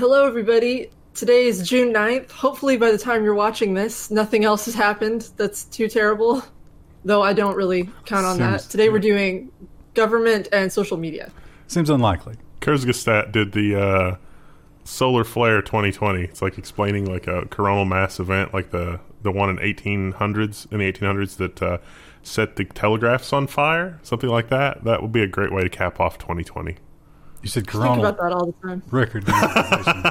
Hello, everybody. Today is June 9th. Hopefully, by the time you're watching this, nothing else has happened that's too terrible. Though I don't really count on that. Today we're doing government and social media. Seems unlikely. Kurzgesagt did the solar flare 2020. It's like explaining like a coronal mass event, like the one in the 1800s that set the telegraphs on fire, something like that. That would be a great way to cap off 2020. You said Think coronal about that all the time. record demonetization.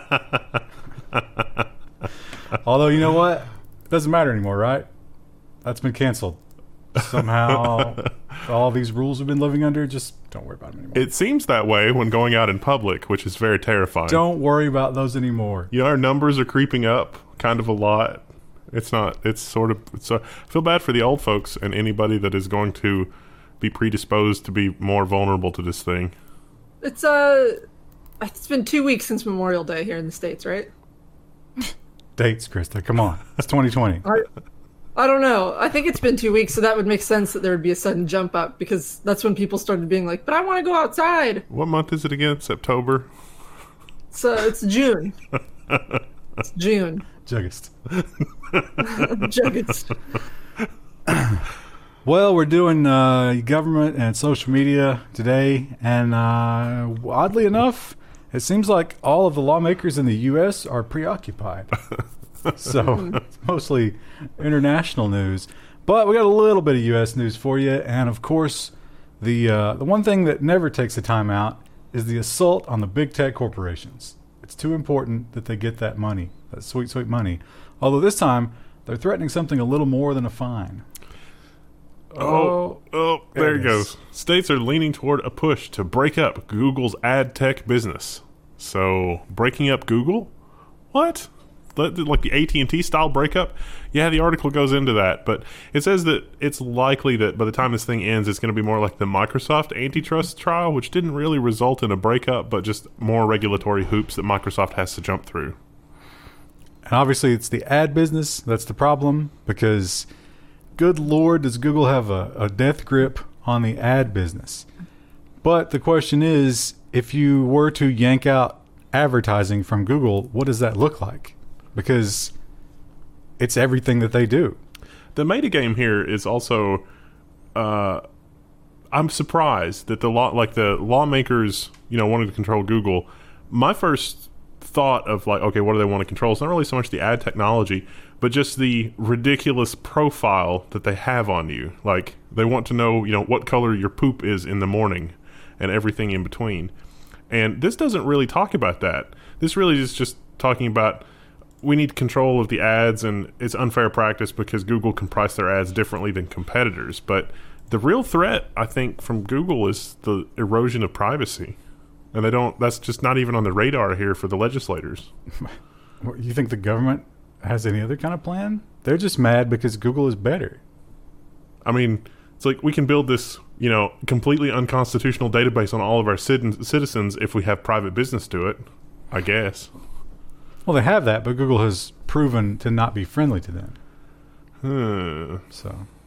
Although, you know what? It doesn't matter anymore, right? That's been canceled. Somehow, all these rules we've been living under, just don't worry about them anymore. It seems that way when going out in public, which is very terrifying. Don't worry about those anymore. You know, our numbers are creeping up kind of a lot. I feel bad for the old folks and anybody that is going to be predisposed to be more vulnerable to this thing. It's been 2 weeks since Memorial Day here in the States, right? Dates, Krista. Come on. It's 2020. I don't know. I think it's been 2 weeks, so that would make sense that there would be a sudden jump up because that's when people started being like, but I want to go outside. What month is it again? September? So it's June. It's June. Juggist. Juggins. Well, we're doing government and social media today, and oddly enough, it seems like all of the lawmakers in the U.S. are preoccupied. So it's mostly international news, but we got a little bit of U.S. news for you, and of course, the one thing that never takes the time out is the assault on the big tech corporations. It's too important that they get that money, that sweet, sweet money. Although this time, they're threatening something a little more than a fine. Oh, there it goes. States are leaning toward a push to break up Google's ad tech business. So, breaking up Google? What? Like the AT&T style breakup? Yeah, the article goes into that, but it says that it's likely that by the time this thing ends, it's going to be more like the Microsoft antitrust trial, which didn't really result in a breakup, but just more regulatory hoops that Microsoft has to jump through. And obviously, it's the ad business that's the problem, because good Lord, does Google have a death grip on the ad business. But the question is, if you were to yank out advertising from Google, what does that look like? Because it's everything that they do. The metagame here is also, I'm surprised that the lawmakers, wanted to control Google. My first thought of okay, what do they want to control? It's not really so much the ad technology, but just the ridiculous profile that they have on you. Like, they want to know, what color your poop is in the morning and everything in between. And this doesn't really talk about that. This really is just talking about we need control of the ads, and it's unfair practice because Google can price their ads differently than competitors. But the real threat, I think, from Google is the erosion of privacy. And that's just not even on the radar here for the legislators. You think the government has any other kind of plan? They're just mad because Google is better. I mean, it's like we can build this, completely unconstitutional database on all of our citizens if we have private business do it, I guess. Well, they have that, but Google has proven to not be friendly to them. So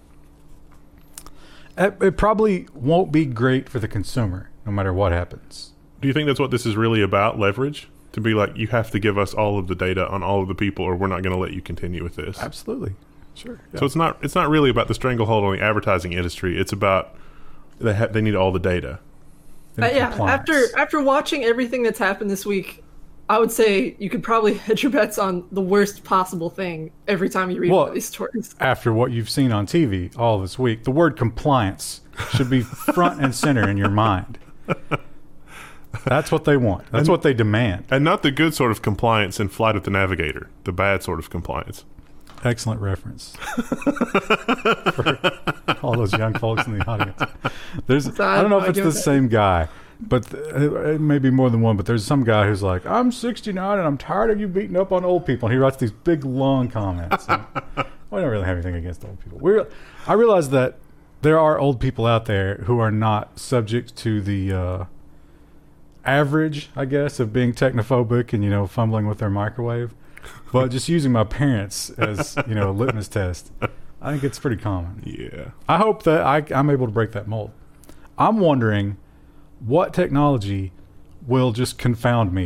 it probably won't be great for the consumer, no matter what happens. Do you think that's what this is really about, leverage? To be like, you have to give us all of the data on all of the people, or we're not going to let you continue with this. Absolutely. Sure. Yeah. So it's not really about the stranglehold on the advertising industry. It's about they need all the data. Yeah. After watching everything that's happened this week, I would say you could probably hedge your bets on the worst possible thing every time you read one of these stories. After what you've seen on TV all this week, the word compliance should be front and center in your mind. That's what they want. That's what they demand. And not the good sort of compliance in Flight of the Navigator. The bad sort of compliance. Excellent reference. For all those young folks in the audience. I don't know if it's the same guy, but it may be more than one, but there's some guy who's like, I'm 69 and I'm tired of you beating up on old people. And he writes these big, long comments. And we don't really have anything against old people. I realize that there are old people out there who are not subject to the average, I guess, of being technophobic and, fumbling with their microwave. But just using my parents as, a litmus test, I think it's pretty common. Yeah. I hope that I'm able to break that mold. I'm wondering what technology will just confound me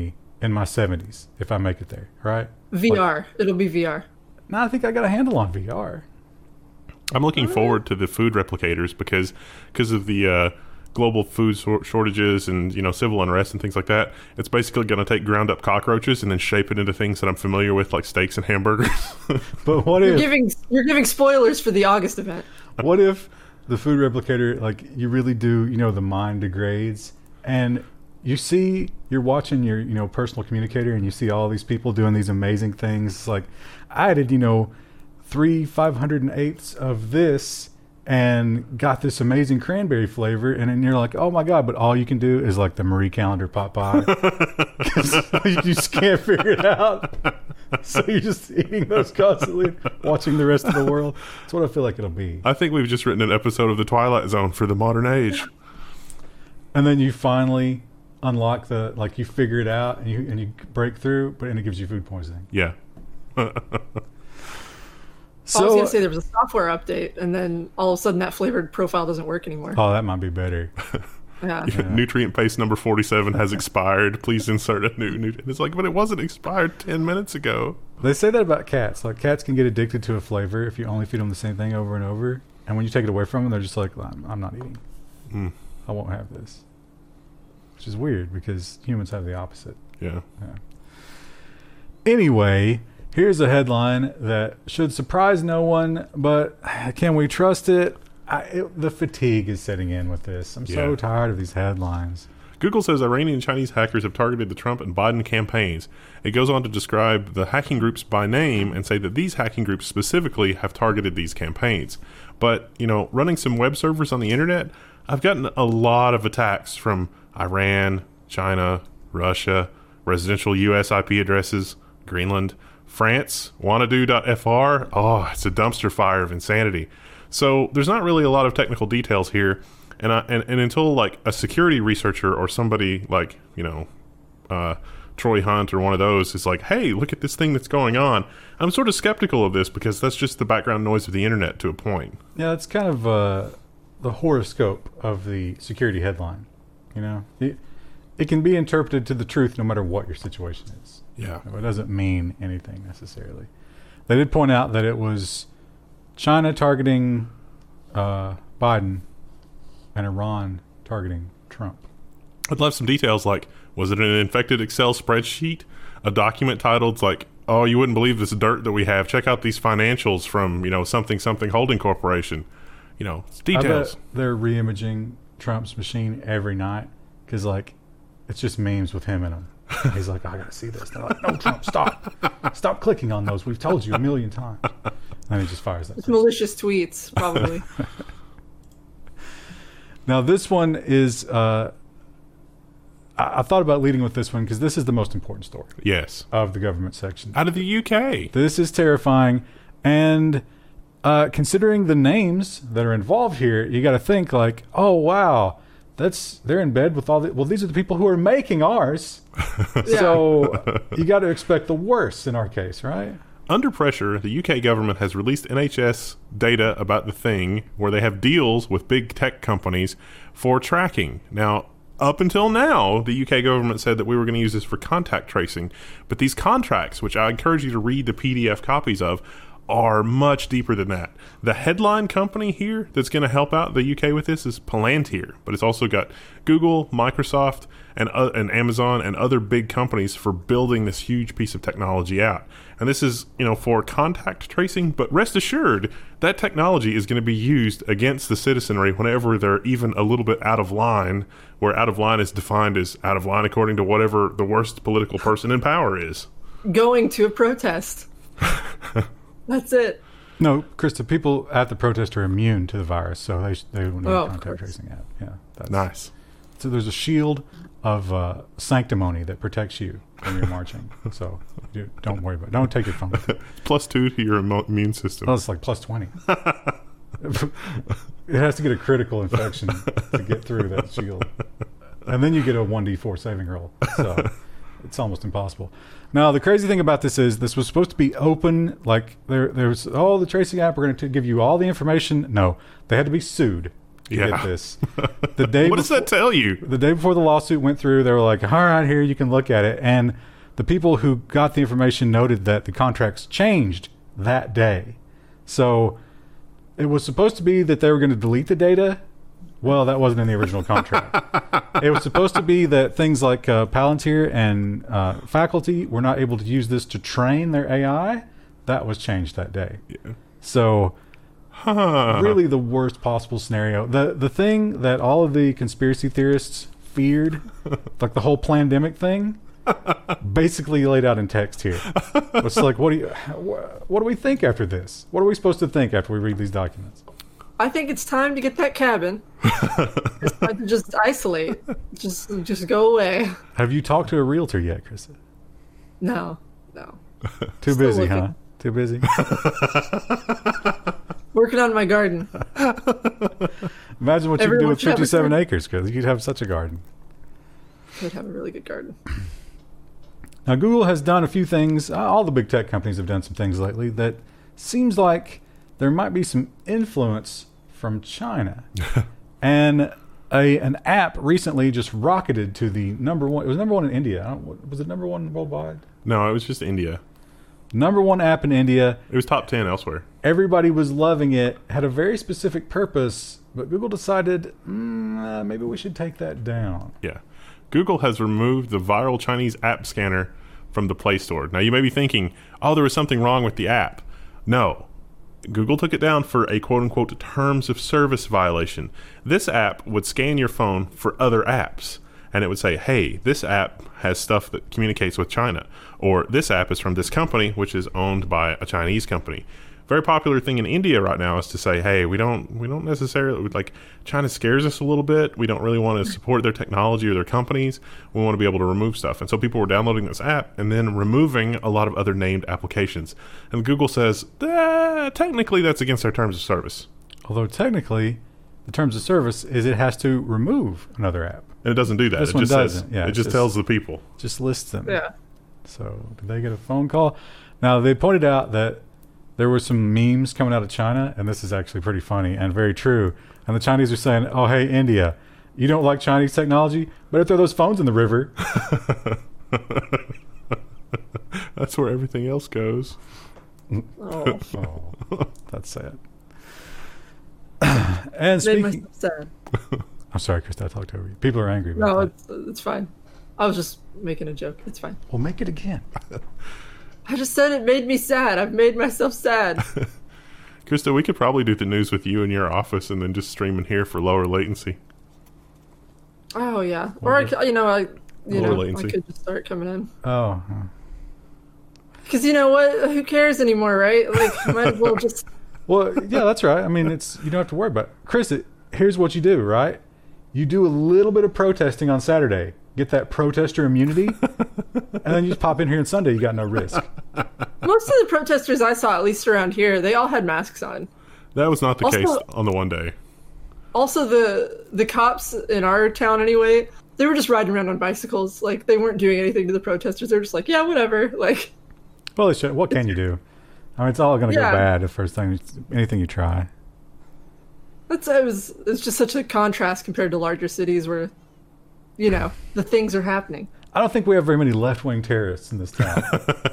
in my 70s if I make it there, right? VR. It'll be VR. No, I think I got a handle on VR. I'm looking forward to the food replicators because of the global food shortages and civil unrest and things like that. It's basically going to take ground up cockroaches and then shape it into things that I'm familiar with, like steaks and hamburgers. But what if you're giving spoilers for the August event? What if the food replicator, like, you really do, the mind degrades, and you're watching your personal communicator, and you see all these people doing these amazing things. It's like, I added 3 508ths of this and got this amazing cranberry flavor, and then you're like, oh my god, but all you can do is like the Marie Callender pot pie. You just can't figure it out, so you're just eating those constantly, watching the rest of the world. That's what I feel like it'll be. I think we've just written an episode of The Twilight Zone for the modern age. And then you finally unlock you figure it out, and you break through, and it gives you food poisoning. Yeah. So, I was going to say there was a software update, and then all of a sudden that flavored profile doesn't work anymore. Oh, that might be better. Yeah. Nutrient paste number 47 has expired. Please insert a new. It's like, but it wasn't expired 10 minutes ago. They say that about cats. Like, cats can get addicted to a flavor if you only feed them the same thing over and over. And when you take it away from them, they're just like, I'm not eating. I won't have this. Which is weird because humans have the opposite. Yeah. Anyway, here's a headline that should surprise no one, but can we trust it? The fatigue is setting in with this. I'm so tired of these headlines. Google says Iranian and Chinese hackers have targeted the Trump and Biden campaigns. It goes on to describe the hacking groups by name and say that these hacking groups specifically have targeted these campaigns. But, running some web servers on the internet, I've gotten a lot of attacks from Iran, China, Russia, residential U.S. IP addresses, Greenland, France, wannado.fr. Oh, it's a dumpster fire of insanity. So there's not really a lot of technical details here, and until like a security researcher or somebody like Troy Hunt or one of those is like, hey, look at this thing that's going on, I'm sort of skeptical of this because that's just the background noise of the internet to a point. Yeah, it's kind of the horoscope of the security headline. It can be interpreted to the truth no matter what your situation is. Yeah. It doesn't mean anything necessarily. They did point out that it was China targeting Biden and Iran targeting Trump. I'd love some details, like, was it an infected Excel spreadsheet? A document titled, like, oh, you wouldn't believe this dirt that we have. Check out these financials from, something holding corporation. It's details. I bet they're re-imaging Trump's machine every night because, it's just memes with him in them. He's like, I gotta see this. They're like, no, Trump, stop clicking on those. We've told you 1,000,000 times. And he just fires that. It's malicious tweets, probably. Now this one is. I thought about leading with this one because this is the most important story. Yes. Of the government section out of the UK. This is terrifying, and considering the names that are involved here, you got to think like, oh wow. They're in bed with all the... Well, these are the people who are making ours. So you got to expect the worst in our case, right? Under pressure, the UK government has released NHS data about the thing where they have deals with big tech companies for tracking. Now, up until now, the UK government said that we were going to use this for contact tracing. But these contracts, which I encourage you to read the PDF copies of, are much deeper than that. The headline company here that's going to help out the UK with this is Palantir, but it's also got Google, Microsoft, and Amazon and other big companies for building this huge piece of technology out. And this is, for contact tracing, but rest assured that technology is going to be used against the citizenry whenever they're even a little bit out of line, where out of line is defined as out of line according to whatever the worst political person in power is. Going to a protest. That's it. No, Krista, people at the protest are immune to the virus, so they don't need a contact tracing app. Yeah, that's nice. So there's a shield of sanctimony that protects you when you're marching. So don't worry about it. Don't take it from it. +2 to your immune system. Oh, it's like +20. It has to get a critical infection to get through that shield. And then you get a 1d4 saving roll. So it's almost impossible. Now, the crazy thing about this is this was supposed to be open. Like, there's, the tracing app, we're going to give you all the information. No, they had to be sued to get this. The day what does that tell you? The day before the lawsuit went through, they were like, all right, here, you can look at it. And the people who got the information noted that the contracts changed that day. So it was supposed to be that they were going to delete the data. Well, that wasn't in the original contract. It was supposed to be that things like Palantir and faculty were not able to use this to train their AI. That was changed that day. Yeah. So really the worst possible scenario. The thing that all of the conspiracy theorists feared, like the whole pandemic thing, basically laid out in text here. It's like, what do we think after this? What are we supposed to think after we read these documents? I think it's time to get that cabin. It's time to just isolate. Just go away. Have you talked to a realtor yet, Krista? No. Too busy, huh? Too busy? Working on my garden. Imagine what you could do with 57 acres, because you could have such a garden. I'd have a really good garden. Now, Google has done a few things. All the big tech companies have done some things lately that seems like there might be some influence from China. And an app recently just rocketed to the number one. It was number one in India. Was it number one worldwide? No, it was just India. Number one app in India. It was top 10 elsewhere. Everybody was loving it. Had a very specific purpose, but Google decided maybe we should take that down. Yeah. Google has removed the viral Chinese app scanner from the Play Store. Now, you may be thinking, oh, there was something wrong with the app. No. Google took it down for a quote-unquote terms of service violation. This app would scan your phone for other apps, and it would say, hey, this app has stuff that communicates with China, or this app is from this company, which is owned by a Chinese company. Very popular thing in India right now is to say, hey, we don't necessarily, like, China scares us a little bit. We don't really want to support their technology or their companies. We want to be able to remove stuff. And so people were downloading this app and then removing a lot of other named applications. And Google says, technically that's against our terms of service. Although technically, the terms of service is it has to remove another app. And it doesn't do that. This one doesn't. It just tells the people. Just lists them. Yeah. So did they get a phone call? Now, they pointed out that there were some memes coming out of China, and this is actually pretty funny and very true. And the Chinese are saying, oh, hey, India, you don't like Chinese technology? Better throw those phones in the river. That's where everything else goes. Oh, that's sad. And made myself sad. I'm sorry, Krista, I talked over you. People are angry about that. No, it's fine. I was just making a joke. It's fine. Well, make it again. I just said it made me sad. I've made myself sad. Krista, we could probably do the news with you in your office and then just stream in here for lower latency. Oh yeah, or I latency. could just start coming in. Oh. Because you know what? Who cares anymore, right? Like, might as well just. Well, yeah, that's right. I mean, you don't have to worry about it. Chris, here's what you do, right? You do a little bit of protesting on Saturday. Get that protester immunity, and then you just pop in here on Sunday. You got no risk. Most of the protesters I saw, at least around here, they all had masks on. That was not the case on the one day. Also, the cops in our town, anyway, they were just riding around on bicycles. Like, they weren't doing anything to the protesters. They were just like, yeah, whatever. Like, well, what can you do? I mean, it's all going to go bad the first time. Anything you try. It's just such a contrast compared to larger cities where, the things are happening. I don't think we have very many left-wing terrorists in this town.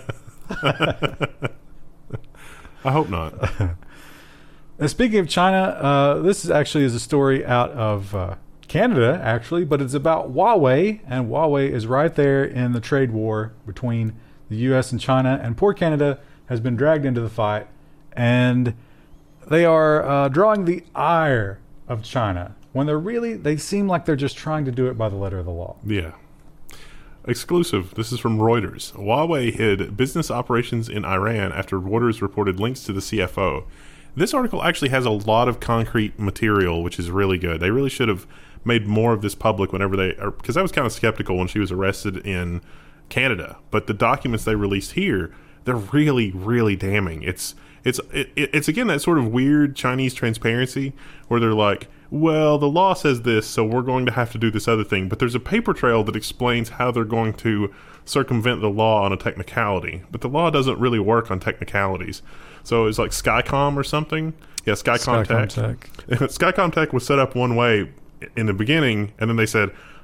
I hope not. And speaking of China, this is a story out of Canada, actually, but it's about Huawei, and Huawei is right there in the trade war between the U.S. and China, and poor Canada has been dragged into the fight, and they are drawing the ire of China when they seem like they're just trying to do it by the letter of the law. Yeah. Exclusive. This is from Reuters. Huawei hid business operations in Iran after Reuters reported links to the CFO. This article actually has a lot of concrete material, which is really good. They really should have made more of this public because I was kind of skeptical when she was arrested in Canada. But the documents they released here, they're really, really damning. It's again that sort of weird Chinese transparency where they're like, well, the law says this, so we're going to have to do this other thing. But there's a paper trail that explains how they're going to circumvent the law on a technicality. But the law doesn't really work on technicalities. So it's like Skycom or something. Yeah, Skycom Tech. Skycom Tech was set up one way in the beginning, and then they said,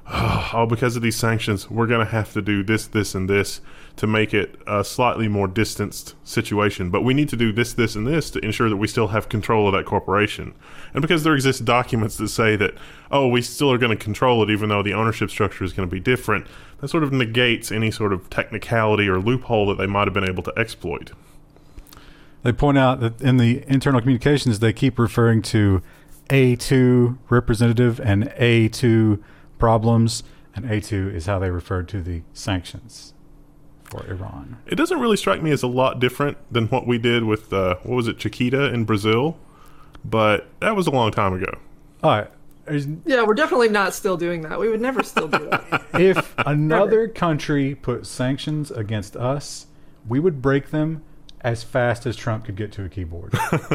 oh, because of these sanctions, we're going to have to do this, this, and this to make it a slightly more distanced situation. But we need to do this, this, and this to ensure that we still have control of that corporation. And because there exist documents that say that, oh, we still are going to control it even though the ownership structure is going to be different, that sort of negates any sort of technicality or loophole that they might have been able to exploit. They point out that in the internal communications, they keep referring to A2 representative and A2 problems, and A2 is how they refer to the sanctions for Iran. It doesn't really strike me as a lot different than what we did with, what was it, Chiquita in Brazil, but that was a long time ago. All right. Yeah, we're definitely not still doing that. We would never still do that. If another country put sanctions against us, we would break them as fast as Trump could get to a keyboard.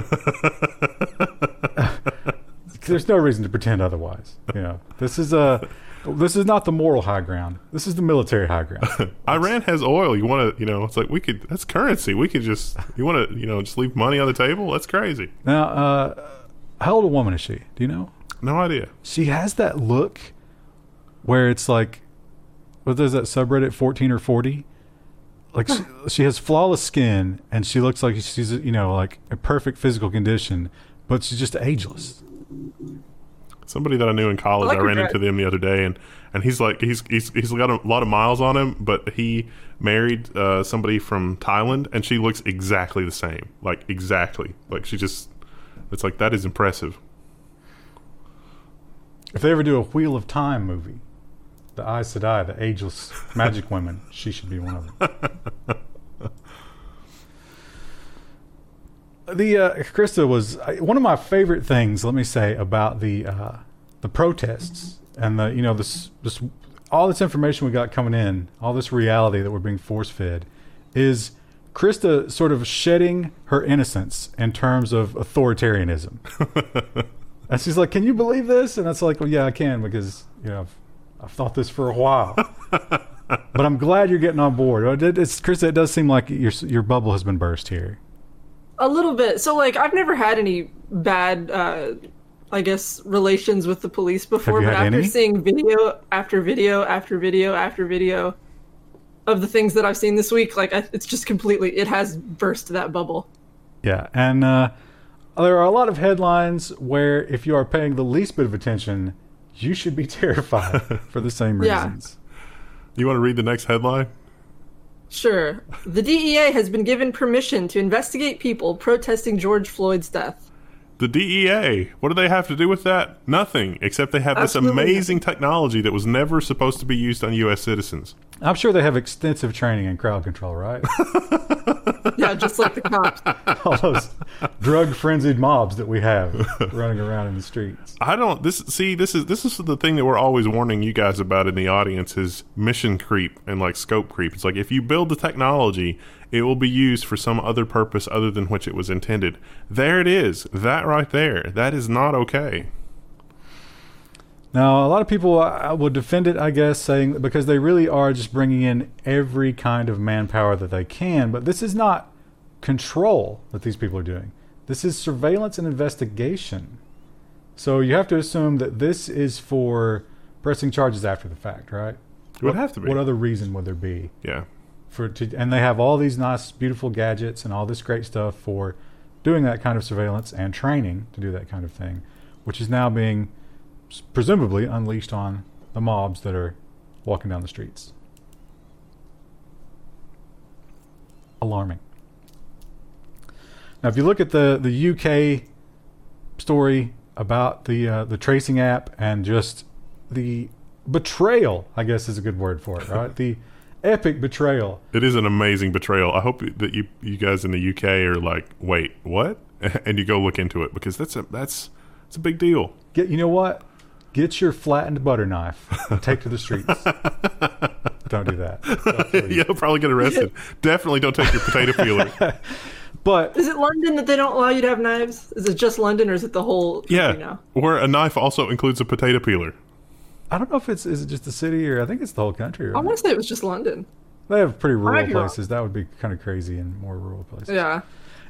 There's no reason to pretend otherwise. You know, this is not the moral high ground. This is the military high ground. Iran has oil. You want to, it's like that's currency. We could just, you want to, just leave money on the table? That's crazy. Now, how old a woman is she? Do you know? No idea. She has that look where it's like, what is that subreddit, 14 or 40? Like she has flawless skin and she looks like she's, like a perfect physical condition, but she's just ageless. Somebody that I knew in college, I ran into them the other day, and he's like, he's got a lot of miles on him, but he married somebody from Thailand, and she looks exactly the same, like exactly, like it's like, that is impressive. If they ever do a Wheel of Time movie, the Aes Sedai, the ageless magic women, she should be one of them. Krista was one of my favorite things, let me say, about the protests and this all this information we got coming in, all this reality that we're being force fed, is Krista sort of shedding her innocence in terms of authoritarianism. And she's like, "Can you believe this?" And it's like, "Well, yeah, I can, because I've thought this for a while." But I'm glad you're getting on board. Krista, it does seem like your bubble has been burst here. A little bit. So, I've never had any bad, I guess, relations with the police before. But after seeing video after video after video after video of the things that I've seen this week, it's just completely, it has burst that bubble. Yeah, and there are a lot of headlines where if you are paying the least bit of attention, you should be terrified for the same reasons. You want to read the next headline? Sure. The DEA has been given permission to investigate people protesting George Floyd's death. The DEA, what do they have to do with that? Nothing, except they have this amazing technology that was never supposed to be used on U.S. citizens. I'm sure they have extensive training in crowd control, right? Yeah, just like the cops. All those drug-frenzied mobs that we have running around in the streets. This is the thing that we're always warning you guys about in the audience, is mission creep and scope creep. It's like, if you build the technology, it will be used for some other purpose other than which it was intended. There it is. That right there. That is not okay. Now, a lot of people will defend it, I guess, saying because they really are just bringing in every kind of manpower that they can. But this is not control that these people are doing. This is surveillance and investigation. So you have to assume that this is for pressing charges after the fact, right? It would have to be. What other reason would there be? Yeah. And they have all these nice, beautiful gadgets and all this great stuff for doing that kind of surveillance and training to do that kind of thing, which is now being presumably unleashed on the mobs that are walking down the streets. Alarming. Now, if you look at the UK story about the tracing app and just the betrayal, I guess is a good word for it, right? The epic betrayal. It is an amazing betrayal. I hope that you guys in the UK are like, wait, what? And you go look into it, because that's a big deal. You know what? Get your flattened butter knife and take to the streets. Don't do that. You'll probably get arrested. Definitely don't take your potato peeler. But is it London that they don't allow you to have knives? Is it just London, or is it the whole country now? Where a knife also includes a potato peeler. I don't know if is it just the city, or I think it's the whole country. Right? I want to say it was just London. They have pretty rural places. That would be kind of crazy in more rural places. Yeah.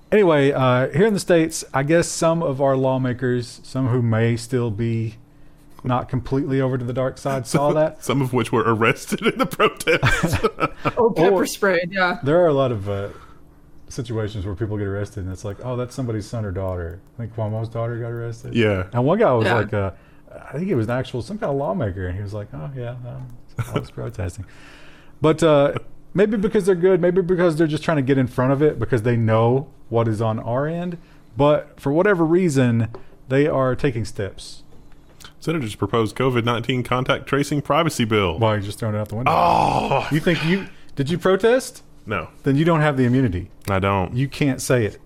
Anyway, here in the States, I guess some of our lawmakers, some who may still be not completely over to the dark side saw that. Some of which were arrested in the protests. Pepper sprayed, yeah. There are a lot of situations where people get arrested, and it's like, oh, that's somebody's son or daughter. I think Cuomo's daughter got arrested. Yeah. And one guy was like, I think he was some kind of lawmaker, and he was like, oh, yeah, I was protesting. But maybe because they're good, maybe because they're just trying to get in front of it because they know what is on our end. But for whatever reason, they are taking steps. Senators proposed COVID-19 contact tracing privacy bill. Well, you're just throwing it out the window. Oh! Did you protest? No. Then you don't have the immunity. I don't. You can't say it.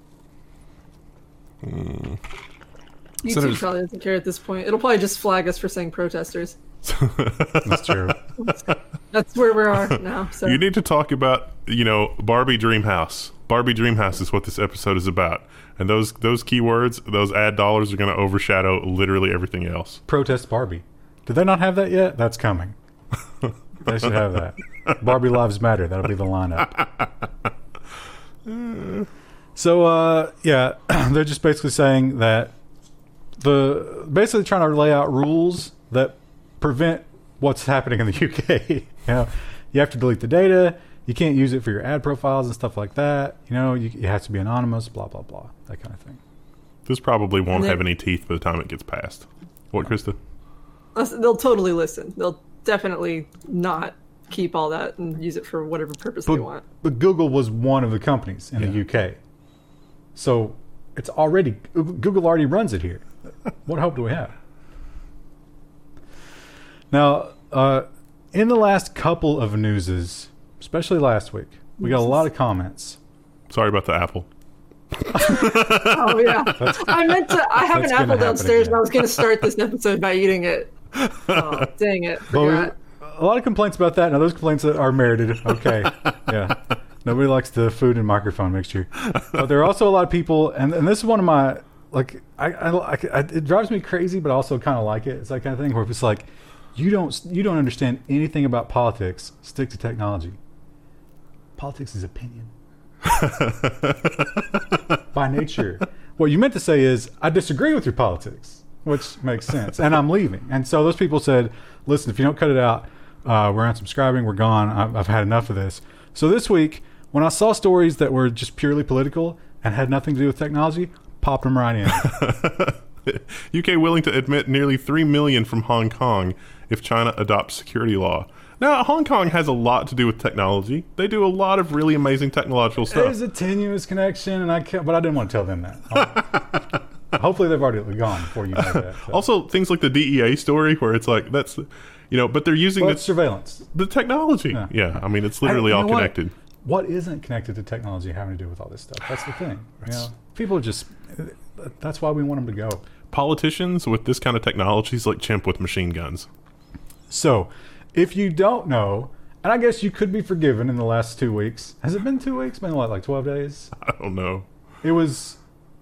YouTube probably doesn't care at this point. It'll probably just flag us for saying protesters. That's true. That's where we are now. So you need to talk about, Barbie Dreamhouse. Barbie Dreamhouse is what this episode is about. And those keywords, those ad dollars are going to overshadow literally everything else. Protest Barbie. Did they not have that yet? That's coming. They should have that. Barbie Lives Matter. That'll be the lineup. So, they're just basically saying that basically trying to lay out rules that prevent what's happening in the UK. You have to delete the data. You can't use it for your ad profiles and stuff like that. You have to be anonymous, blah, blah, blah, that kind of thing. This probably won't have any teeth by the time it gets passed. What, Krista? They'll totally listen. They'll definitely not keep all that and use it for whatever purpose they want. But Google was one of the companies in the UK. So it's already, Google already runs it here. What hope do we have? Now, in the last couple of newses, especially last week, we got a lot of comments. Sorry about the apple. Oh, yeah. I have an apple downstairs, and I was going to start this episode by eating it. Oh, dang it. Forgot. A lot of complaints about that. Now, those complaints are merited. Okay. Yeah. Nobody likes the food and microphone mixture. But there are also a lot of people, and this is one of my, it drives me crazy, but I also kind of like it. It's that kind of thing where it's like, you don't understand anything about politics, stick to technology. Politics is opinion. By nature. What you meant to say is, I disagree with your politics, which makes sense, and I'm leaving. And so those people said, listen, if you don't cut it out, we're unsubscribing, we're gone, I've had enough of this. So this week, when I saw stories that were just purely political and had nothing to do with technology, popped them right in. UK willing to admit nearly 3 million from Hong Kong if China adopts security law. Now, Hong Kong has a lot to do with technology. They do a lot of really amazing technological stuff. There's a tenuous connection, but I didn't want to tell them that. Hopefully they've already gone before you know that. So. Also, things like the DEA story where it's like, that's, but they're using surveillance. The technology. Yeah. I mean, it's literally all connected. What isn't connected to technology having to do with all this stuff? That's the thing. People are just, that's why we want them to go. Politicians with this kind of technology is like chimp with machine guns. So, if you don't know, and I guess you could be forgiven in the last 2 weeks. Has it been 2 weeks? Been what, like 12 days? I don't know. It was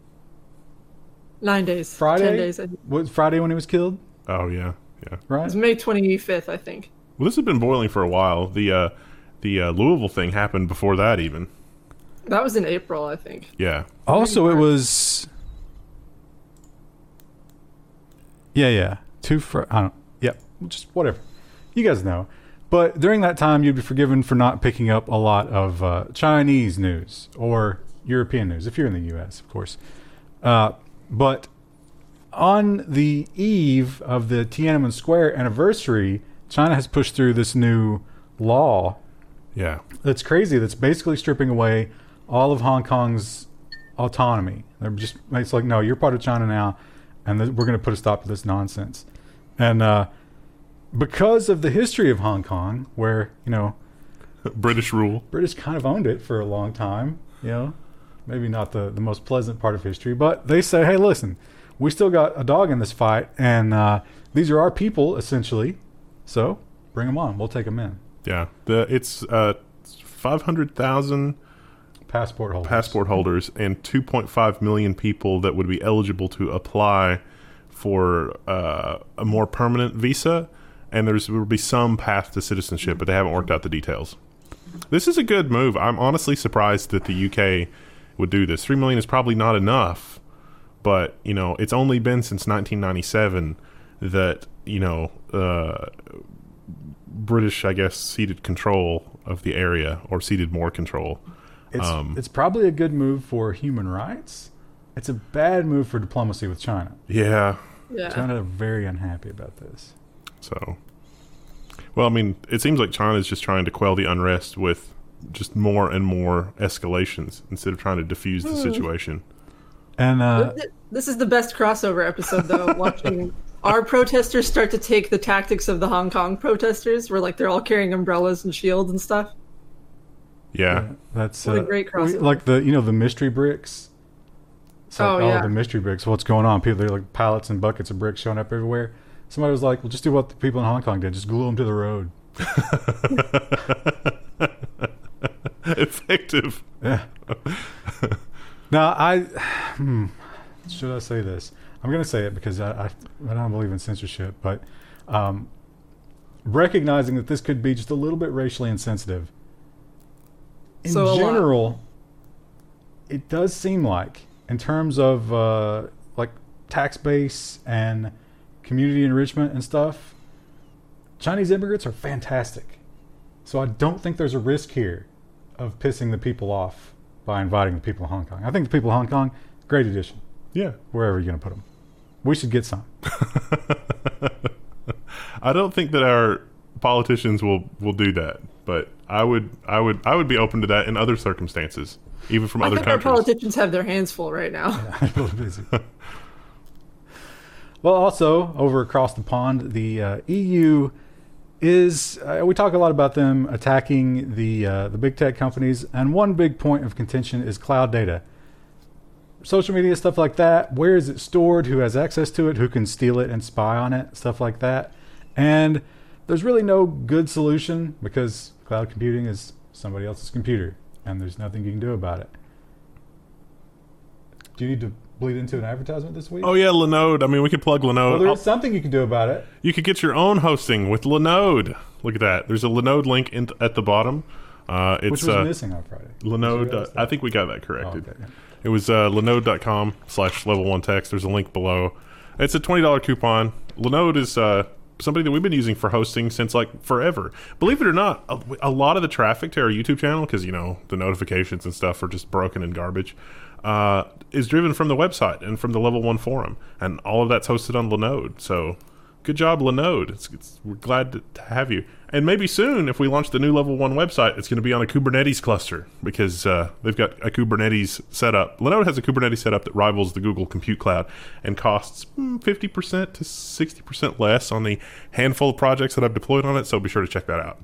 9 days. Friday? 10 days. Was Friday when he was killed? Oh, yeah. Right? It was May 25th, I think. Well, this had been boiling for a while. The Louisville thing happened before that even. That was in April, I think. Yeah. Also, it was... Yeah. Just whatever. You guys know. But during that time, you'd be forgiven for not picking up a lot of Chinese news or European news, if you're in the U.S., of course. But on the eve of the Tiananmen Square anniversary, China has pushed through this new law. Yeah. That's crazy. That's basically stripping away all of Hong Kong's autonomy. It's like, no, you're part of China now, and we're going to put a stop to this nonsense. And because of the history of Hong Kong, where, British rule. British kind of owned it for a long time, maybe not the most pleasant part of history, but they say, hey, listen, we still got a dog in this fight, and these are our people, essentially, so bring them on. We'll take them in. Yeah. It's 500,000 passport holders and 2.5 million people that would be eligible to apply for a more permanent visa, and there will be some path to citizenship, but they haven't worked out the details. This is a good move. I'm honestly surprised that the UK would do this. 3 million is probably not enough, but it's only been since 1997 that, British, I guess, ceded control of the area, or ceded more control. It's probably a good move for human rights. It's a bad move for diplomacy with China. Yeah. China are very unhappy about this. So, well, I mean, it seems like China is just trying to quell the unrest with just more and more escalations instead of trying to diffuse the situation. And this is the best crossover episode, though, watching our protesters start to take the tactics of the Hong Kong protesters, where they're all carrying umbrellas and shields and stuff. Yeah. That's what a great crossover. Like the mystery bricks. It's like, the mystery bricks. What's going on? People, they're like pallets and buckets of bricks showing up everywhere. Somebody was like, well, just do what the people in Hong Kong did. Just glue them to the road. Effective. Yeah. Now, should I say this? I'm going to say it because I don't believe in censorship, but recognizing that this could be just a little bit racially insensitive. In general, it does seem like, in terms of tax base and community enrichment and stuff, Chinese immigrants are fantastic. So I don't think there's a risk here of pissing the people off by inviting the people of Hong Kong. I think the people of Hong Kong, great addition. Yeah. Wherever you're going to put them. We should get some. I don't think that our politicians will do that, but I would be open to that in other circumstances, even from other countries. Our politicians have their hands full right now. Yeah, I'm really busy. Well, also, over across the pond, the EU is... we talk a lot about them attacking the big tech companies, and one big point of contention is cloud data. Social media, stuff like that. Where is it stored? Who has access to it? Who can steal it and spy on it? Stuff like that. And there's really no good solution because cloud computing is somebody else's computer, and there's nothing you can do about it. Do you need to bleed into an advertisement this week? Oh, yeah, Linode. I mean, we could plug Linode. Well, there's something you can do about it. You could get your own hosting with Linode. Look at that. There's a Linode link at the bottom. Which was missing on Friday. Linode, I think we got that corrected. Oh, okay. It was linode.com/level1text. There's a link below. It's a $20 coupon. Linode is somebody that we've been using for hosting since forever. Believe it or not, a lot of the traffic to our YouTube channel, because the notifications and stuff are just broken and garbage, is driven from the website and from the Level 1 forum, and all of that's hosted on Linode. So good job, Linode. We're glad to have you. And maybe soon, if we launch the new Level 1 website, it's going to be on a Kubernetes cluster, because they've got a Kubernetes setup. Linode has a Kubernetes setup that rivals the Google Compute Cloud and costs 50% to 60% less on the handful of projects that I've deployed on it, so be sure to check that out.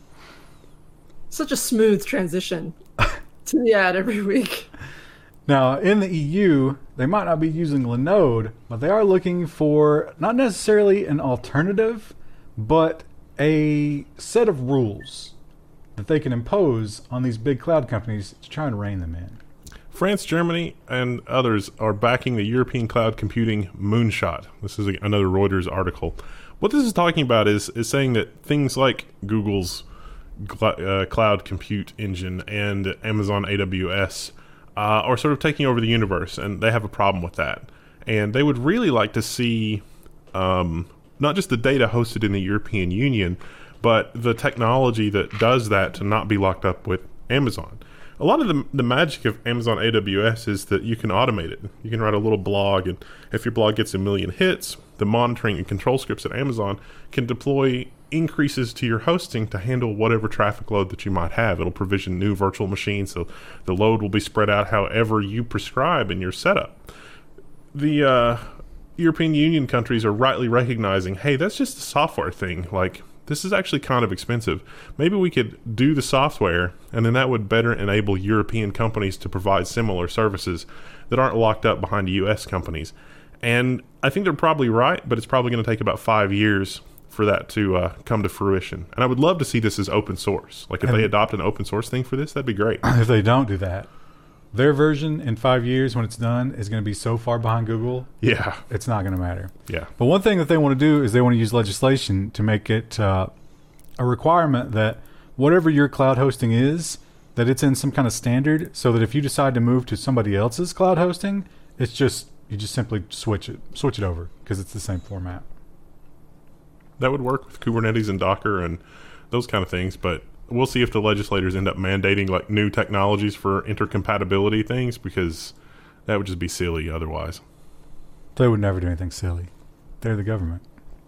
Such a smooth transition to the ad every week. Now, in the EU, they might not be using Linode, but they are looking for not necessarily an alternative, but a set of rules that they can impose on these big cloud companies to try and rein them in. France, Germany, and others are backing the European cloud computing moonshot. This is another Reuters article. What this is talking about is saying that things like Google's cloud compute engine and Amazon AWS are sort of taking over the universe, and they have a problem with that. And they would really like to see not just the data hosted in the European Union, but the technology that does that to not be locked up with Amazon. A lot of the magic of Amazon AWS is that you can automate it. You can write a little blog, and if your blog gets 1 million hits, the monitoring and control scripts at Amazon can deploy increases to your hosting to handle whatever traffic load that you might have. It'll provision new virtual machines, so the load will be spread out however you prescribe in your setup. The European Union countries are rightly recognizing, hey, that's just a software thing. This is actually kind of expensive. Maybe we could do the software, and then that would better enable European companies to provide similar services that aren't locked up behind U.S. companies. And I think they're probably right, but it's probably going to take about 5 years for that to come to fruition. And I would love to see this as open source. If they adopt an open source thing for this, that'd be great. If they don't do that, their version in 5 years when it's done is going to be so far behind Google. Yeah. It's not going to matter. Yeah. But one thing that they want to do is they want to use legislation to make it a requirement that whatever your cloud hosting is, that it's in some kind of standard, so that if you decide to move to somebody else's cloud hosting, you just simply switch it over because it's the same format. that would work with Kubernetes and Docker and those kind of things. But we'll see if the legislators end up mandating like new technologies for intercompatibility things, because that would just be silly otherwise. They would never do anything silly. They're the government.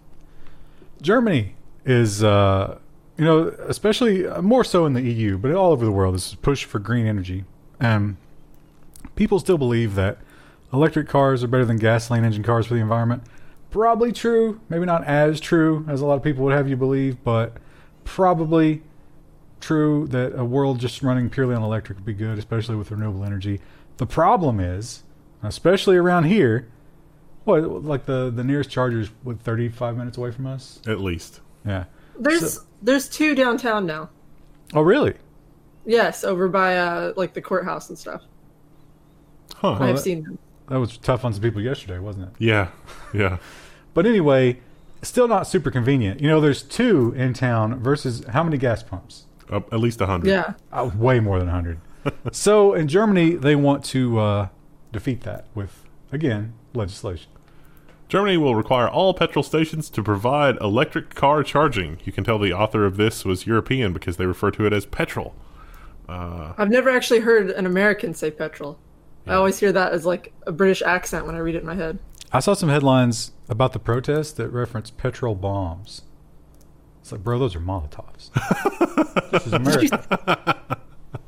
Germany is, especially more so in the EU, but all over the world, this push for green energy. And people still believe that electric cars are better than gasoline engine cars for the environment. Probably true. Maybe not as true as a lot of people would have you believe, but probably true that a world just running purely on electric would be good, especially with renewable energy. The problem is, especially around here, like the nearest charger is 35 minutes away from us? At least. Yeah. There's 2 downtown now. Oh, really? Yes, over by like the courthouse and stuff. Huh. I've seen them. That was tough on some people yesterday, wasn't it? Yeah. Yeah. But anyway, still not super convenient. There's 2 in town versus how many gas pumps? At least 100. Yeah. Way more than 100. So in Germany, they want to defeat that with, again, legislation. Germany will require all petrol stations to provide electric car charging. You can tell the author of this was European because they refer to it as petrol. I've never actually heard an American say petrol. Yeah. I always hear that as like a British accent when I read it in my head. I saw some headlines about the protest that reference petrol bombs. It's like, bro, those are Molotovs. This is America.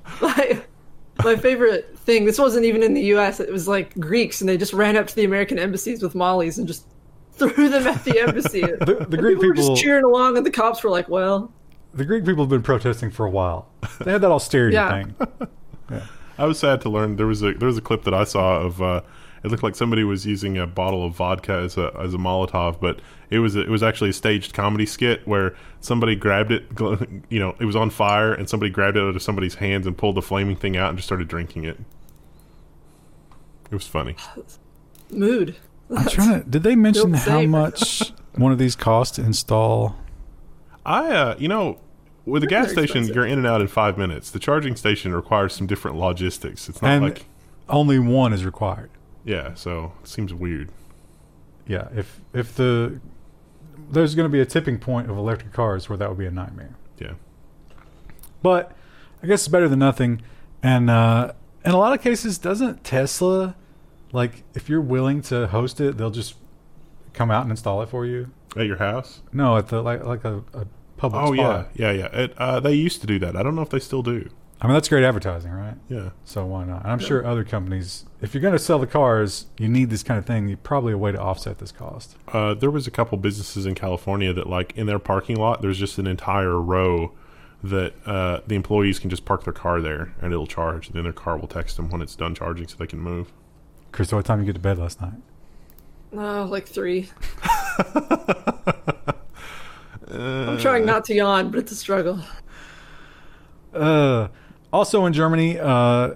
My favorite thing, this wasn't even in the U.S., it was like Greeks, and they just ran up to the American embassies with mollies and just threw them at the embassy. the Greek people were just cheering along, and the cops were like, well... The Greek people have been protesting for a while. They had that austerity thing. Yeah. I was sad to learn there was a clip that I saw of it looked like somebody was using a bottle of vodka as a Molotov, but it was actually a staged comedy skit where somebody grabbed it, it was on fire, and somebody grabbed it out of somebody's hands and pulled the flaming thing out and just started drinking it. It was funny. Mood. I'm trying to. Did they mention how much one of these costs to install? With a gas station, you're in and out in 5 minutes. The charging station requires some different logistics. It's not like only one is required. Yeah, so it seems weird. Yeah, if there's going to be a tipping point of electric cars where that would be a nightmare. Yeah, but I guess it's better than nothing. And in a lot of cases, doesn't Tesla, like, if you're willing to host it, they'll just come out and install it for you at your house? No, at the like a public spot. yeah. They used to do that. I don't know if they still do. I mean, that's great advertising, right? Yeah. So why not? And I'm sure other companies, if you're going to sell the cars, you need this kind of thing. You probably a way to offset this cost. There was a couple businesses in California that, like, in their parking lot, there's just an entire row that the employees can just park their car there and it'll charge. And then their car will text them when it's done charging so they can move. Chris, what time did you get to bed last night? Like 3. I'm trying not to yawn, but it's a struggle. Also in Germany, one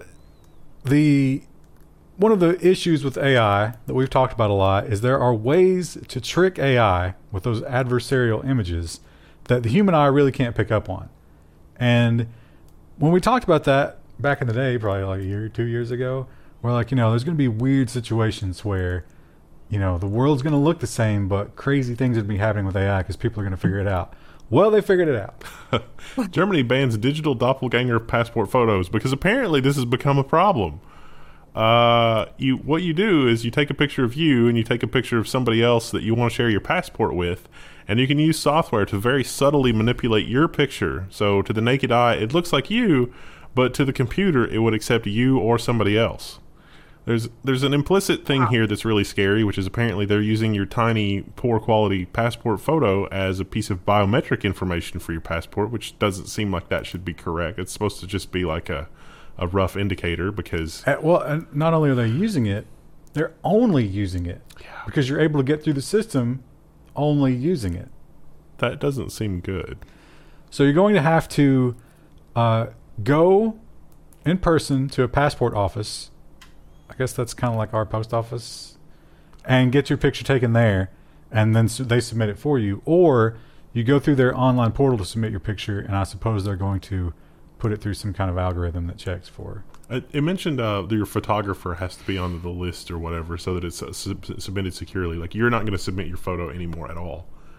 of the issues with AI that we've talked about a lot is there are ways to trick AI with those adversarial images that the human eye really can't pick up on. And when we talked about that back in the day, probably like a year or 2 years ago, we're like, there's going to be weird situations where, the world's going to look the same, but crazy things would be happening with AI because people are going to figure it out. Well, they figured it out. Germany bans digital doppelganger passport photos because apparently this has become a problem. What you do is you take a picture of you and you take a picture of somebody else that you want to share your passport with, and you can use software to very subtly manipulate your picture. So to the naked eye, it looks like you, but to the computer, it would accept you or somebody else. There's an implicit thing here that's really scary, which is apparently they're using your tiny, poor quality passport photo as a piece of biometric information for your passport, which doesn't seem like that should be correct. It's supposed to just be like a rough indicator because... and not only are they using it, they're only using it. Yeah. Because you're able to get through the system only using it. That doesn't seem good. So you're going to have to go in person to a passport office. I guess that's kind of like our post office, and get your picture taken there, and then they submit it for you. Or you go through their online portal to submit your picture, and I suppose they're going to put it through some kind of algorithm that checks for. It mentioned that your photographer has to be on the list or whatever so that it's submitted securely. Like, you're not going to submit your photo anymore at all.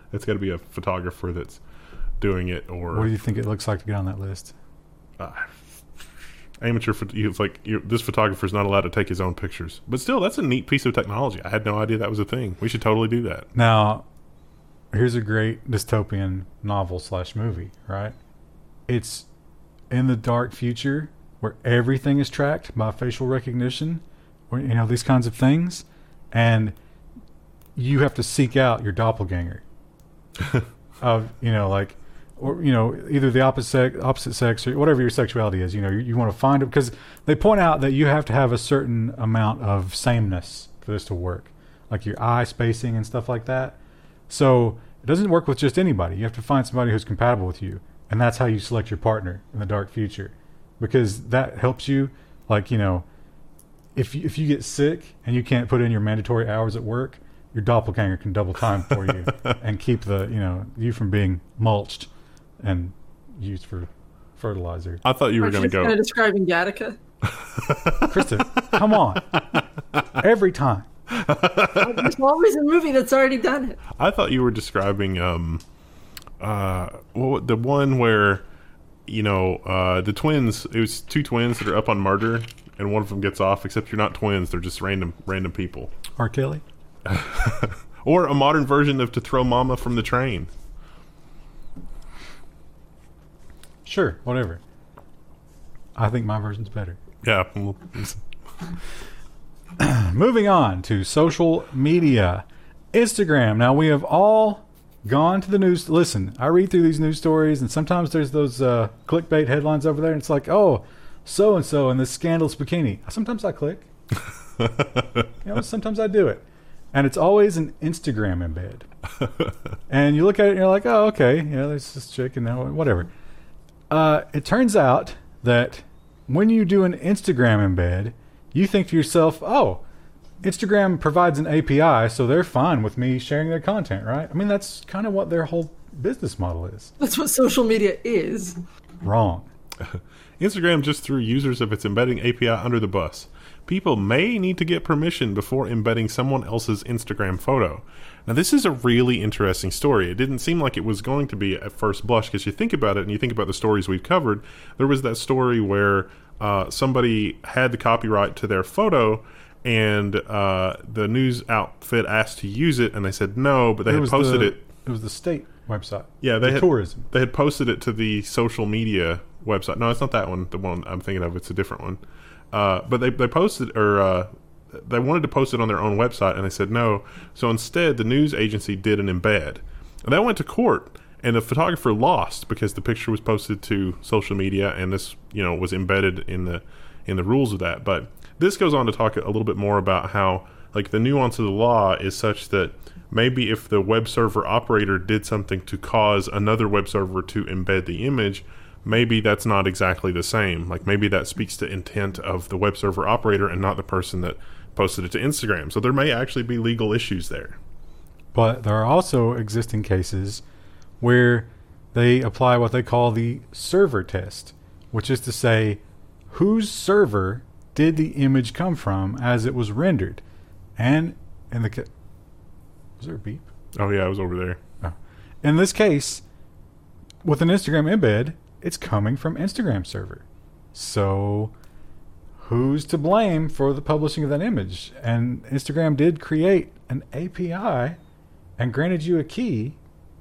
It's got to be a photographer that's doing it. Or what do you think it looks like to get on that list? Amateur. It's like this photographer's not allowed to take his own pictures. But still, that's a neat piece of technology. I had no idea that was a thing. We should totally do that. Now, here's a great dystopian novel / movie, right? It's in the dark future where everything is tracked by facial recognition, or these kinds of things, and you have to seek out your doppelganger of or either the opposite sex or whatever your sexuality is. You want to find it, because they point out that you have to have a certain amount of sameness for this to work, like your eye spacing and stuff like that. So it doesn't work with just anybody. You have to find somebody who's compatible with you, and that's how you select your partner in the dark future, because that helps you. Like, if you get sick and you can't put in your mandatory hours at work, your doppelganger can double time for you and keep you from being mulched and used for fertilizer. I thought you were going to go. Kind of describing Gattaca. Krista, come on. Every time. There's always a movie that's already done it. I thought you were describing the one where the twins. It was two twins that are up on murder, and one of them gets off. Except you're not twins; they're just random people. R. Kelly, or a modern version of To Throw Mama from the Train. Sure, whatever. I think my version's better. Yeah. Moving on to social media. Instagram. Now, we have all gone to the news. Listen, I read through these news stories, and sometimes there's those clickbait headlines over there, and it's like, oh, so-and-so in this scandalous bikini. Sometimes I click. Sometimes I do it. And it's always an Instagram embed. And you look at it, and you're like, oh, okay, there's this chick, and now whatever. It turns out that when you do an Instagram embed, you think to yourself, oh, Instagram provides an API, so they're fine with me sharing their content, right? I mean, that's kind of what their whole business model is. That's what social media is. Wrong. Instagram just threw users of its embedding API under the bus. People may need to get permission before embedding someone else's Instagram photo. Now, this is a really interesting story. It didn't seem like it was going to be at first blush, because you think about it and you think about the stories we've covered. There was that story where somebody had the copyright to their photo, and the news outfit asked to use it, and they said no, but they had posted it. It was the state website. Yeah, tourism. They had posted it to the social media website. No, it's not that one. The one I'm thinking of, it's a different one. But they posted, or they wanted to post it on their own website, and they said no. So instead, the news agency did an embed, and that went to court. And the photographer lost because the picture was posted to social media, and this, was embedded in the rules of that. But this goes on to talk a little bit more about how, like, the nuance of the law is such that maybe if the web server operator did something to cause another web server to embed the image, maybe that's not exactly the same. Like, maybe that speaks to intent of the web server operator and not the person that posted it to Instagram. So there may actually be legal issues there. But there are also existing cases where they apply what they call the server test, which is to say, whose server did the image come from as it was rendered? And in the was there a beep? Oh yeah, I was over there. Oh. In this case, with an Instagram embed, it's coming from Instagram server. So who's to blame for the publishing of that image? And Instagram did create an API and granted you a key.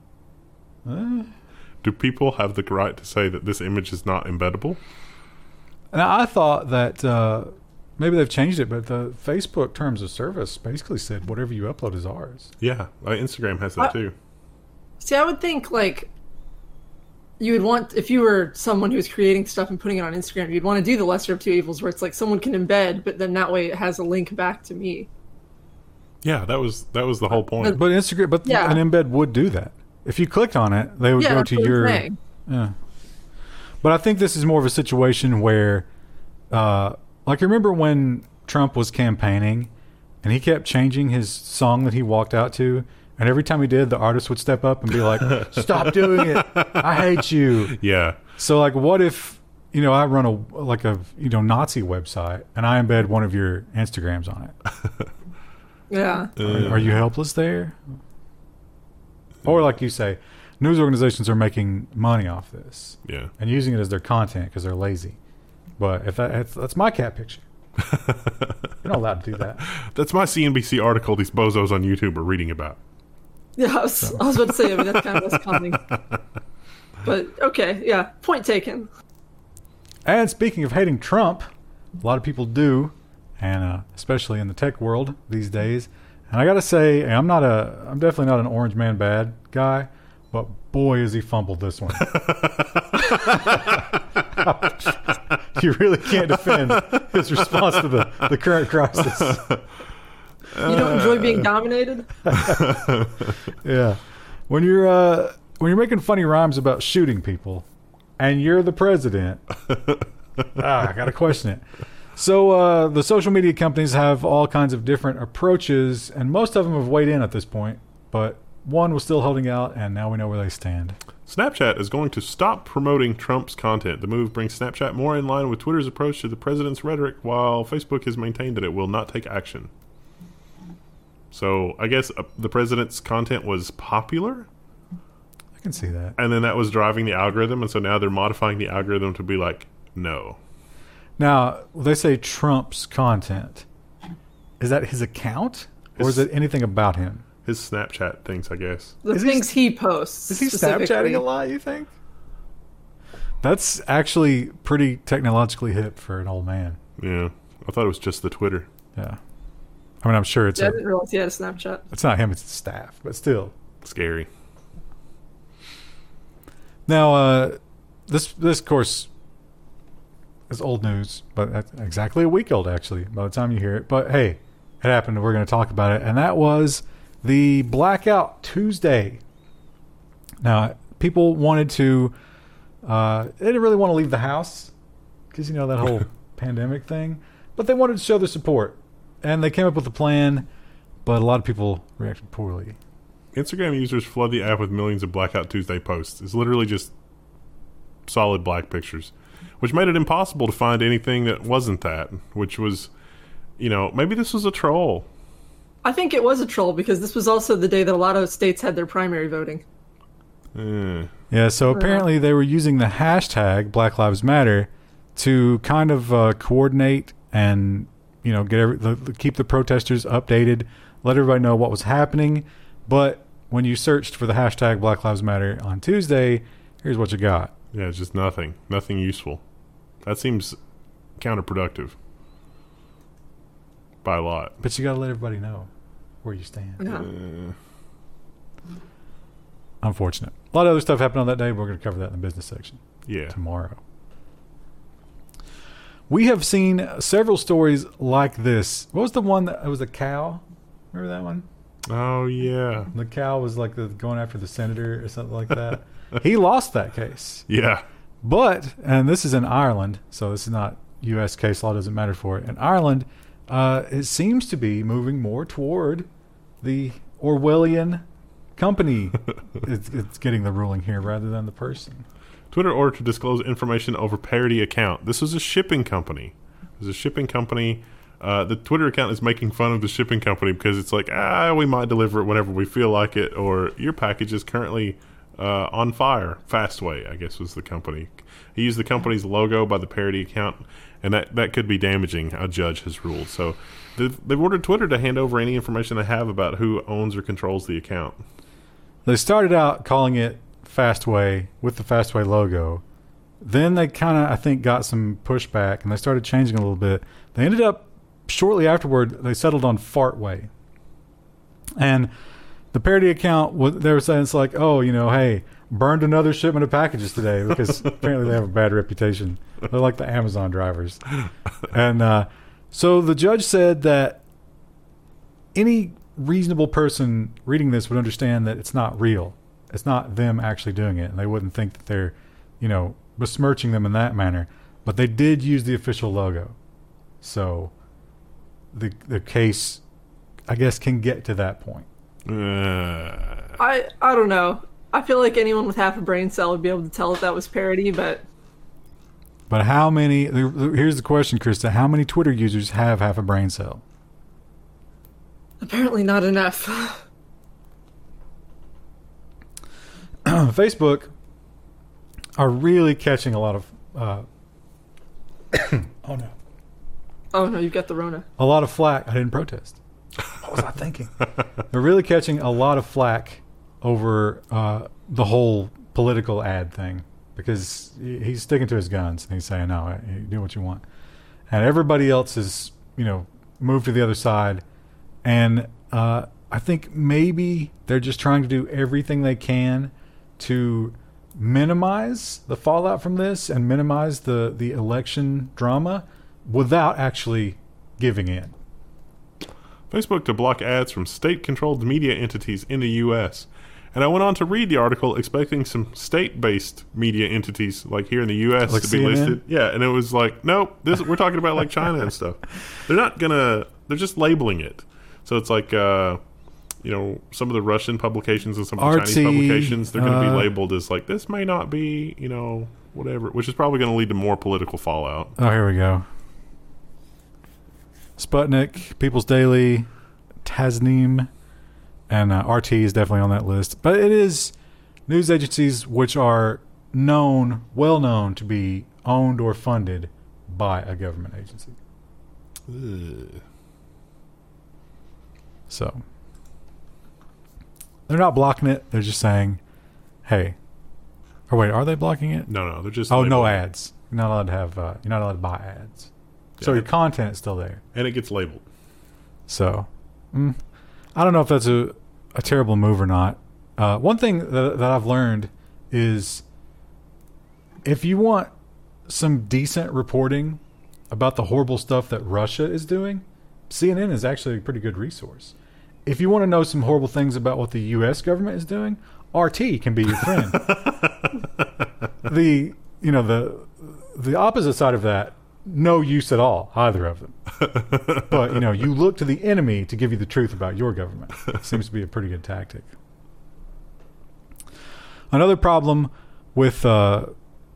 Do people have the right to say that this image is not embeddable? Now, I thought that maybe they've changed it, but the Facebook terms of service basically said whatever you upload is ours. Yeah, Instagram has that too. See, I would think, like, you would want, if you were someone who was creating stuff and putting it on Instagram, you'd want to do the lesser of two evils, where it's like someone can embed, but then that way it has a link back to me. Yeah, that was the whole point. But Instagram, an embed would do that. If you clicked on it, they would go to your. Yeah. But I think this is more of a situation where, like, remember when Trump was campaigning, and he kept changing his song that he walked out to, and every time he did, the artist would step up and be like, "Stop doing it! I hate you." Yeah. So, like, what if I run a Nazi website and I embed one of your Instagrams on it? Yeah. Are you helpless there? Or like you say, news organizations are making money off this. Yeah. And using it as their content because they're lazy. But if that's my cat picture. You're not allowed to do that. That's my CNBC article these bozos on YouTube are reading about. Yeah, I was about to say, I mean, that's kind of what's coming. But, okay, yeah, point taken. And speaking of hating Trump, a lot of people do, and especially in the tech world these days. And I got to say, I'm definitely not an orange man bad guy, but boy, has he fumbled this one. You really can't defend his response to the current crisis. You don't enjoy being dominated? Yeah. When you're making funny rhymes about shooting people and you're the president, I got to question it. So the social media companies have all kinds of different approaches, and most of them have weighed in at this point, but one was still holding out, and now we know where they stand. Snapchat is going to stop promoting Trump's content. The move brings Snapchat more in line with Twitter's approach to the president's rhetoric, while Facebook has maintained that it will not take action. So I guess the president's content was popular? I can see that. And then that was driving the algorithm, and so now they're modifying the algorithm to be like, no. Now, they say Trump's content. Is that his account? Or is it anything about him? His Snapchat things, I guess. The things he posts. Is he Snapchatting a lot, you think? That's actually pretty technologically hip for an old man. Yeah. I thought it was just the Twitter. Yeah. I mean, I'm sure it's... I didn't realize he had a Snapchat. It's not him, it's the staff, but still. Scary. Now, this of course, is old news, but that's exactly a week old, actually, by the time you hear it. But hey, it happened, and we're going to talk about it. And that was the Blackout Tuesday. Now, people wanted to... they didn't really want to leave the house because, you know, that whole pandemic thing. But they wanted to show their support. And they came up with a plan, but a lot of people reacted poorly. Instagram users flood the app with millions of Blackout Tuesday posts. It's literally just solid black pictures, which made it impossible to find anything that wasn't that, which was, you know, maybe this was a troll. I think it was a troll because this was also the day that a lot of states had their primary voting. Yeah, so apparently they were using the hashtag Black Lives Matter to kind of coordinate and, you know, keep the protesters updated, let everybody know what was happening. But when you searched for the hashtag Black Lives Matter on Tuesday, here's what you got. Yeah, it's just nothing useful. That seems counterproductive by a lot. But you got to let everybody know where you stand. Yeah. Unfortunate. A lot of other stuff happened on that day. We're going to cover that in the business section. Yeah. Tomorrow. We have seen several stories like this. What was the one that it was a cow? Remember that one? Oh, yeah. The cow was like going after the senator or something like that. He lost that case. Yeah. But, and this is in Ireland, so this is not U.S. case law, doesn't matter for it. In Ireland, it seems to be moving more toward the Orwellian company. It's getting the ruling here rather than the person. Twitter ordered to disclose information over parody account. This was a shipping company. It was a shipping company. The Twitter account is making fun of the shipping company because it's like, we might deliver it whenever we feel like it, or your package is currently on fire. Fastway, I guess, was the company. He used the company's logo by the parody account, and that could be damaging, a judge has ruled. So they've ordered Twitter to hand over any information they have about who owns or controls the account. They started out calling it Fastway with the Fastway logo. Then they kind of, I think, got some pushback, and they started changing a little bit. They ended up, shortly afterward, they settled on Fartway. And the parody account, they were saying, it's like, oh, you know, hey, burned another shipment of packages today, because apparently they have a bad reputation. They're like the Amazon drivers. And so the judge said that any reasonable person reading this would understand that it's not real. It's not them actually doing it, and they wouldn't think that they're, you know, besmirching them in that manner. But they did use the official logo. So the case, I guess, can get to that point. I don't know. I feel like anyone with half a brain cell would be able to tell if that was parody, but how many, here's the question, Krista, how many Twitter users have half a brain cell? Apparently not enough. Facebook are really catching a lot of oh no, you got the Rona. a lot of flack. I didn't protest. What was I thinking? They're really catching a lot of flack over the whole political ad thing, because he's sticking to his guns and he's saying, no, you do what you want. And everybody else is, moved to the other side. And I think maybe they're just trying to do everything they can to minimize the fallout from this and minimize the election drama without actually giving in. Facebook to block ads from state-controlled media entities in the U.S. And I went on to read the article expecting some state-based media entities, like here in the U.S., like to be CNN? listed. Yeah, and it was like, nope, we're talking about like China and stuff. They're just labeling it. So it's like, some of the Russian publications and some of the Chinese publications, they're going to be labeled as like, this may not be, whatever, which is probably going to lead to more political fallout. Oh, here we go. Sputnik, People's Daily, Tasnim, and RT is definitely on that list. But it is news agencies which are well known to be owned or funded by a government agency. Ugh. So they're not blocking it. They're just saying, hey, or wait, are they blocking it? No, they're just no ads. You're not allowed to have. You're not allowed to buy ads. So your content is still there. And it gets labeled. So, I don't know if that's a terrible move or not. One thing that I've learned is if you want some decent reporting about the horrible stuff that Russia is doing, CNN is actually a pretty good resource. If you want to know some horrible things about what the U.S. government is doing, RT can be your friend. The opposite side of that, no use at all, either of them. But, you look to the enemy to give you the truth about your government. It seems to be a pretty good tactic. Another problem with the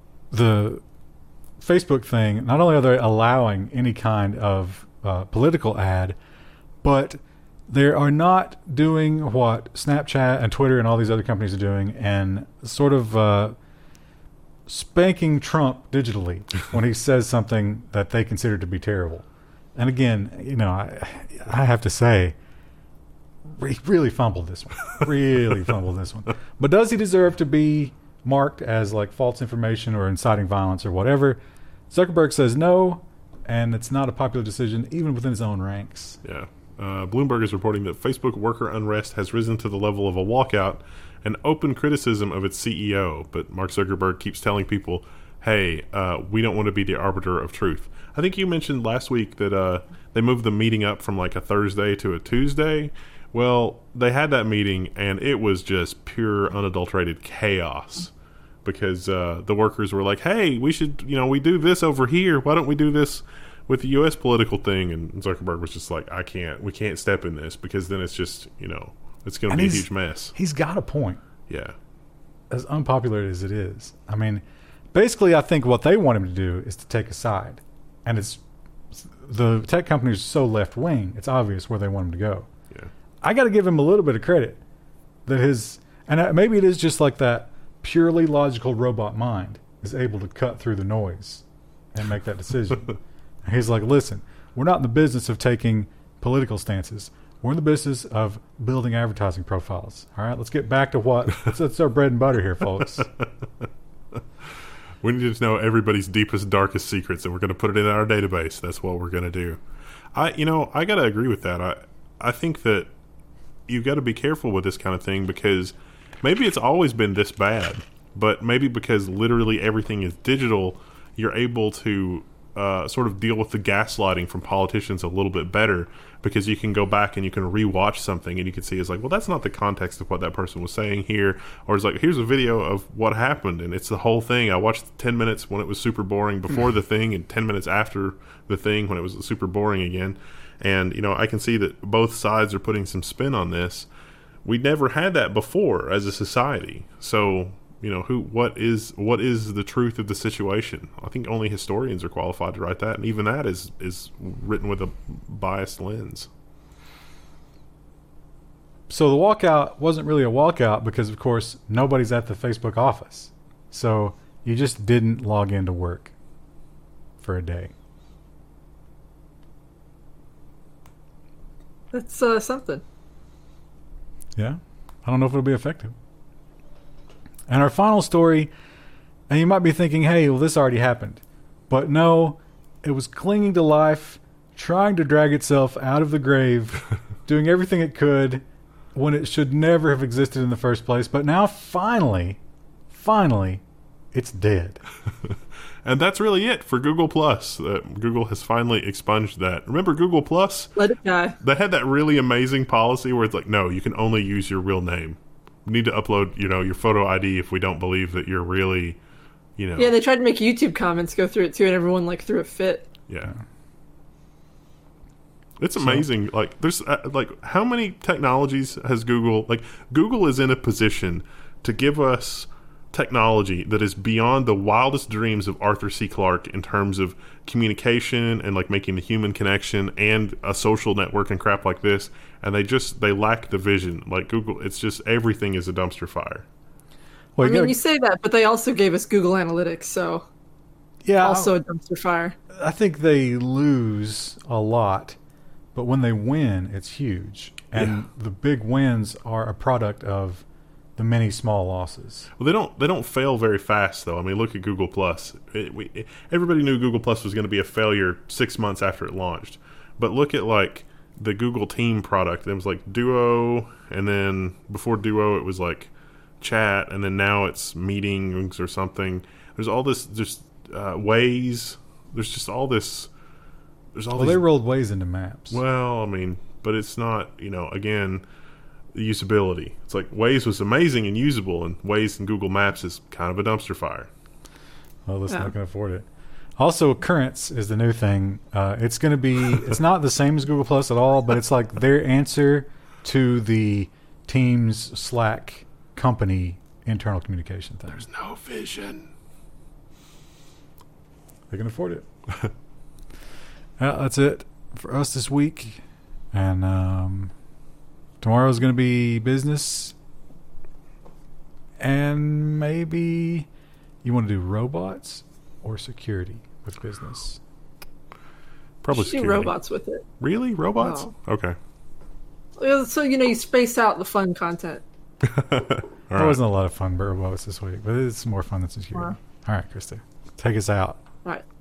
Facebook thing, not only are they allowing any kind of political ad, but they are not doing what Snapchat and Twitter and all these other companies are doing and sort of spanking Trump digitally when he says something that they consider to be terrible. And again, I have to say, he really fumbled this one. But does he deserve to be marked as like false information or inciting violence or whatever? Zuckerberg says no, and it's not a popular decision even within his own ranks. Yeah. Bloomberg is reporting that Facebook worker unrest has risen to the level of a walkout and open criticism of its CEO. But Mark Zuckerberg keeps telling people, hey, we don't want to be the arbiter of truth. I think you mentioned last week that they moved the meeting up from like a Thursday to a Tuesday. Well, they had that meeting, and it was just pure, unadulterated chaos because the workers were like, hey, we should, we do this over here. Why don't we do this with the U.S. political thing? And Zuckerberg was just like, we can't step in this because then it's just, it's going to be a huge mess. He's got a point. Yeah. As unpopular as it is. I mean, basically, I think what they want him to do is to take a side. And it's the tech companies are so left-wing, it's obvious where they want him to go. Yeah. I got to give him a little bit of credit that and maybe it is just like that purely logical robot mind is able to cut through the noise and make that decision. He's like, listen, we're not in the business of taking political stances. We're in the business of building advertising profiles. All right, let's get back to that's our bread and butter here, folks. We need to know everybody's deepest, darkest secrets, and we're going to put it in our database. That's what we're going to do. I got to agree with that. I think that you got to be careful with this kind of thing because maybe it's always been this bad, but maybe because literally everything is digital, you're able to sort of deal with the gaslighting from politicians a little bit better because you can go back and you can rewatch something and you can see it's like, well, that's not the context of what that person was saying here. Or it's like, here's a video of what happened and it's the whole thing. I watched 10 minutes when it was super boring before the thing and 10 minutes after the thing when it was super boring again. And, I can see that both sides are putting some spin on this. We never had that before as a society. So, what is the truth of the situation? I think only historians are qualified to write that, and even that is written with a biased lens. So the walkout wasn't really a walkout because, of course, nobody's at the Facebook office. So you just didn't log into work for a day. That's something. Yeah. I don't know if it'll be effective. And our final story, and you might be thinking, hey, well, this already happened. But no, it was clinging to life, trying to drag itself out of the grave, doing everything it could when it should never have existed in the first place. But now, finally, it's dead. And that's really it for Google Plus. Google has finally expunged that. Remember Google Plus? Let it die. They had that really amazing policy where it's like, no, you can only use your real name. We need to upload, your photo ID if we don't believe that you're really, Yeah, they tried to make YouTube comments go through it too, and everyone threw a fit. Yeah. It's amazing. There's how many technologies has Google? Google is in a position to give us technology that is beyond the wildest dreams of Arthur C. Clarke in terms of communication and making the human connection and a social network and crap like this, and they lack the vision. Google, it's just everything is a dumpster fire. Well, you say that, but they also gave us Google Analytics, so yeah, also a dumpster fire. I think they lose a lot, but when they win, it's huge, and the big wins are a product of the many small losses. Well, they don't fail very fast, though. I mean, look at Google Plus. Everybody knew Google Plus was going to be a failure 6 months after it launched. But look at the Google Team product. It was Duo, and then before Duo, it was Chat, and then now it's Meetings or something. There's all this just Waze. There's just all this. They rolled Waze into Maps. Well, I mean, but it's not. Again. The usability. It's Waze was amazing and usable, and Waze and Google Maps is kind of a dumpster fire. Well, let's not going to afford it. Also, Currents is the new thing. It's going to be. It's not the same as Google Plus at all, but it's their answer to the Teams Slack company internal communication thing. There's no vision. They can afford it. That's it for us this week, and tomorrow's going to be business, and maybe you want to do robots or security with business. Probably do security. Robots with it. Really? Robots? No. Okay. So, you space out the fun content. There wasn't a lot of fun robots this week, but it's more fun than security. All right, Krista, take us out. All right.